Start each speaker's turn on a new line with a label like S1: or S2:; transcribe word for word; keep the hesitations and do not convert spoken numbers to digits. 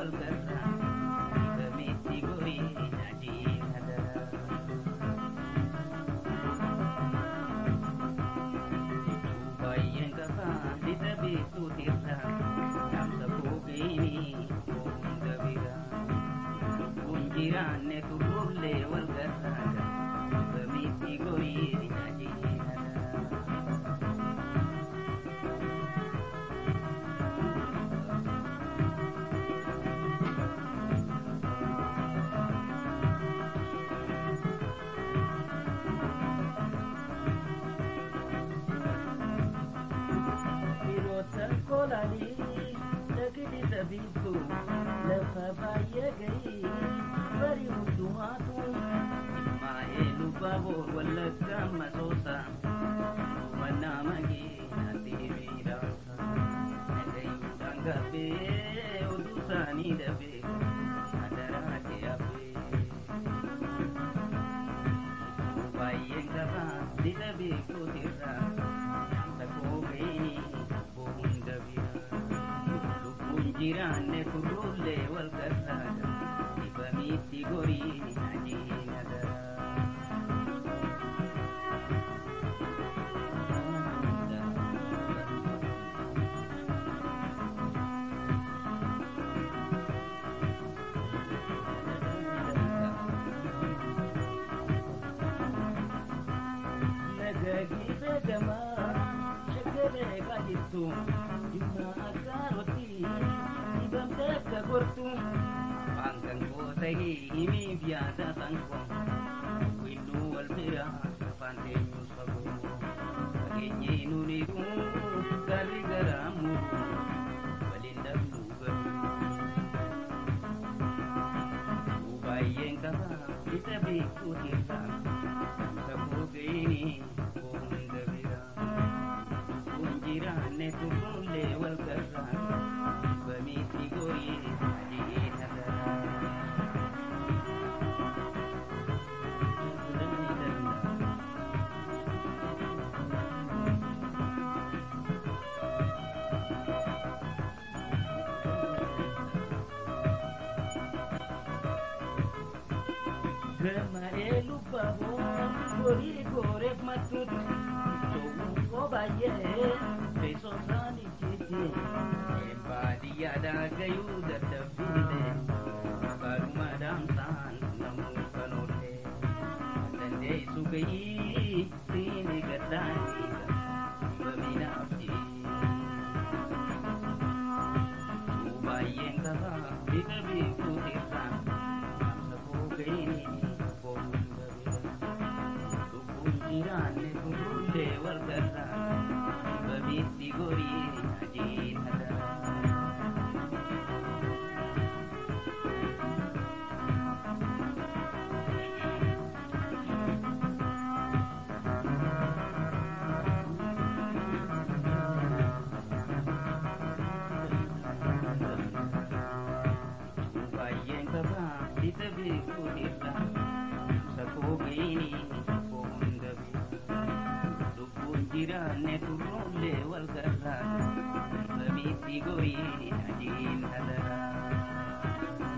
S1: والقرة بميتي قوري ناجين هدرا باين كفا لتبيتو ترا نام سبوكيني قوم دبيرا kunjiran tu bulle wal garraga bemiti gori nyaji Pirota kolali lagi tabitu lefa baya gai bari mudumatu maelu babor wala kama sosa mana magi nanti mira ngai tangga be udusani dabe adara ke abe bayen kaba didabe ko tira tako gini bunda bira kunjiran ne kurulle wal karraga bamiti gori najin adara lagagi begama shakere kajitu jumma akaroti ibam teka gortu Panggang kotai ini biasa tangkong Windu walbira pantenyu sabu Pagenye nuniru kari garamu Balindam nugaru Ubayeng kaba itabi kutirta Sabuga ini bunda bira Kunjiran netu rule wal karra Bamiti gori majin hadara Gama elu pabo gori gorek matut Sogu ko baye beso sani chiti Embadi ada gayu dadabile Baru madam san namu kanole Tande sugai sini gadani Bamina abdi Ubayeng kaba bitabi kutirta Sabugaini Kunjiran kurulle wal garra bamiti gori najin hadara Ubayeng kaba ditabi kutirta sabugaini Kunjiran kurulle wal garra bamiti gori najin hadara